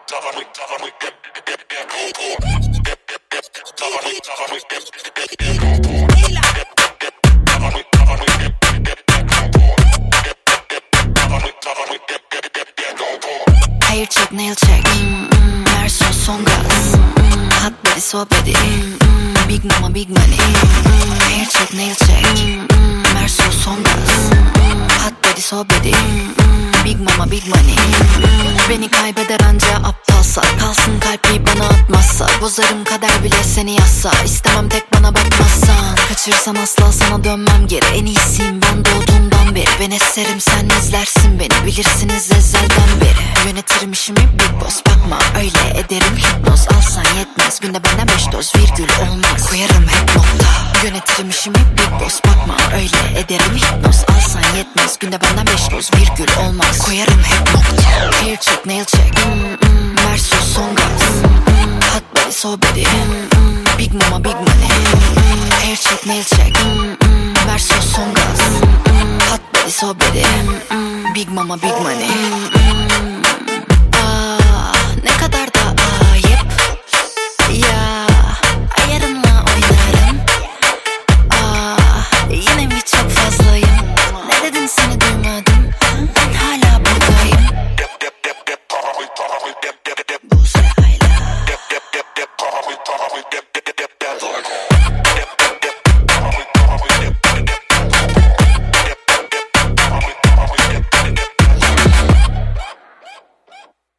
Hair check, nail check, Merso son gaz, hot body sohbeti, big mama big money. Hair check, nail check, Merso son gaz, hot body sohbeti, big mama big money. Beni kaybeder anca aptalsa, kalsın kalbi bana atmazsa, bozarım kader bile seni yazsa, istemem tek bana bakmazsan. Kaçırsan asla sana dönmem geri, en iyisiyim ben doğduğumdan beri. Ben eserim sen izlersin beni, bilirsiniz ezelden beri. Yönetirim işimi big boss, bakma öyle ederim hipnoz. Alsan yetmez günde benden 5 doz virgül olmaz, koyarım hep nokta. Yönetirim işimi big boss, bakma öyle ederim hipnoz. Alsan yetmez günde benden 5 doz virgül olmaz, koyarım hep nokta. Hair check, nail check, Merso son gaz, hot body sohbeti, big mama big money. Hair check, nail check, Merso son gaz, hot body sohbeti, big mama big money.